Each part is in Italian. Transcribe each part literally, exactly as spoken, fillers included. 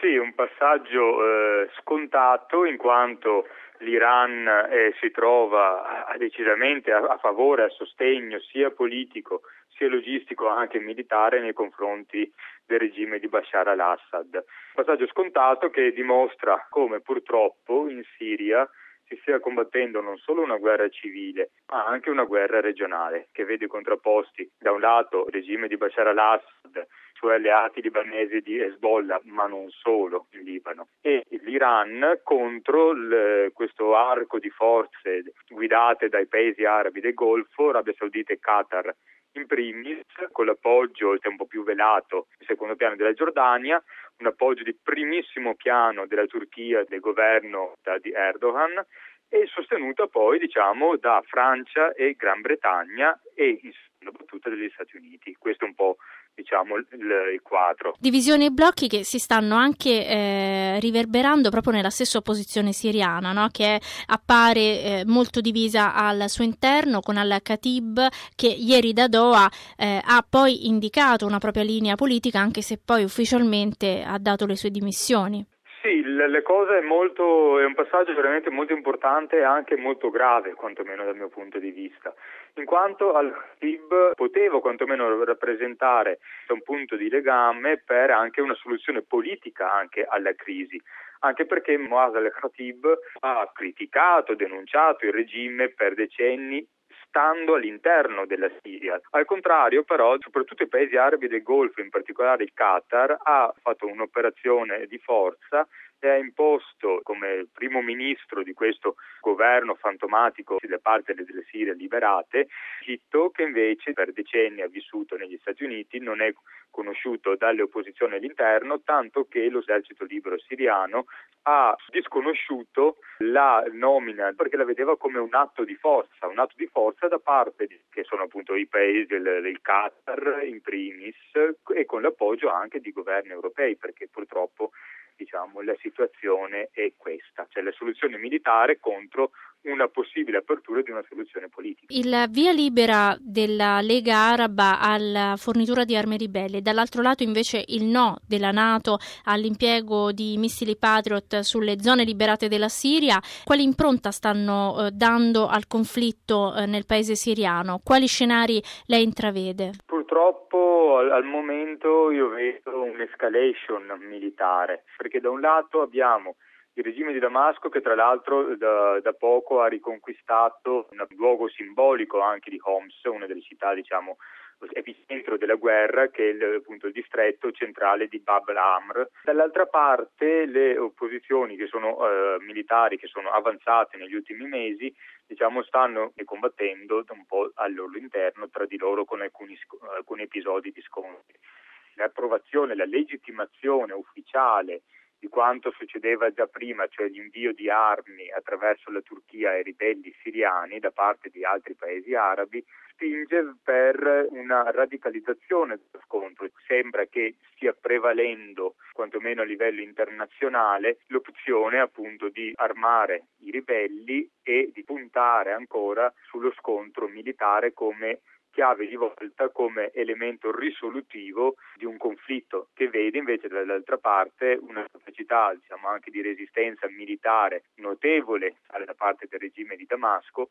Sì, un passaggio eh, scontato in quanto l'Iran eh, si trova a, decisamente a, a favore, a sostegno sia politico sia logistico anche militare nei confronti del regime di Bashar al-Assad. Un passaggio scontato che dimostra come purtroppo in Siria si stia combattendo non solo una guerra civile, ma anche una guerra regionale, che vede contrapposti da un lato il regime di Bashar al-Assad, cioè alleati libanesi di Hezbollah, ma non solo in Libano, e l'Iran contro il, questo arco di forze guidate dai paesi arabi del Golfo, Arabia Saudita e Qatar in primis, con l'appoggio un po' più velato, in secondo piano della Giordania, un appoggio di primissimo piano della Turchia, del governo di Erdogan, e sostenuta poi, diciamo, da Francia e Gran Bretagna e in seconda battuta degli Stati Uniti. Questo è un po', diciamo, il, il quadro. Divisioni e blocchi che si stanno anche eh, riverberando proprio nella stessa opposizione siriana, no? Che appare eh, molto divisa al suo interno, con al-Khatib che ieri da Doha eh, ha poi indicato una propria linea politica, anche se poi ufficialmente ha dato le sue dimissioni. Sì, le cose è molto, è un passaggio veramente molto importante e anche molto grave, quantomeno dal mio punto di vista, in quanto al-Khatib poteva quantomeno rappresentare un punto di legame per anche una soluzione politica anche alla crisi. Anche perché Moaz al-Khatib ha criticato, denunciato il regime per decenni, stando all'interno della Siria. Al contrario, però, soprattutto i paesi arabi del Golfo, in particolare il Qatar, ha fatto un'operazione di forza e ha imposto come primo ministro di questo governo fantomatico da parte delle Sirie liberate, Egitto, che invece per decenni ha vissuto negli Stati Uniti, non è conosciuto dalle opposizioni all'interno, tanto che l'esercito libero siriano ha disconosciuto la nomina perché la vedeva come un atto di forza, un atto di forza da parte di, che sono appunto i paesi del, del Qatar in primis, e con l'appoggio anche di governi europei, perché purtroppo diciamo la situazione è questa, cioè la soluzione militare contro una possibile apertura di una soluzione politica. Il via libera della Lega Araba alla fornitura di armi ribelli, dall'altro lato invece il no della NATO all'impiego di missili Patriot sulle zone liberate della Siria. Quali impronta stanno eh, dando al conflitto eh, nel paese siriano? Quali scenari lei intravede? Purtroppo al, al momento io vedo un'escalation militare, perché da un lato abbiamo il regime di Damasco, che tra l'altro da, da poco ha riconquistato un luogo simbolico anche di Homs, una delle città, diciamo, epicentro della guerra, che è il, appunto, il distretto centrale di Bab al-Amr. Dall'altra parte le opposizioni che sono eh, militari, che sono avanzate negli ultimi mesi, diciamo, stanno combattendo un po' al loro interno tra di loro con alcuni, alcuni episodi di scontri. L'approvazione, la legittimazione ufficiale di quanto succedeva già prima, cioè l'invio di armi attraverso la Turchia ai ribelli siriani da parte di altri paesi arabi, spinge per una radicalizzazione dello scontro. Sembra che stia prevalendo, quantomeno a livello internazionale, l'opzione appunto di armare i ribelli e di puntare ancora sullo scontro militare come chiave di volta, come elemento risolutivo di un conflitto che vede invece dall'altra parte una capacità, diciamo, anche di resistenza militare notevole da parte del regime di Damasco,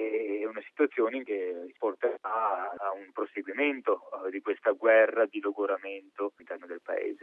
e una situazione che porterà a un proseguimento di questa guerra di logoramento all'interno del paese.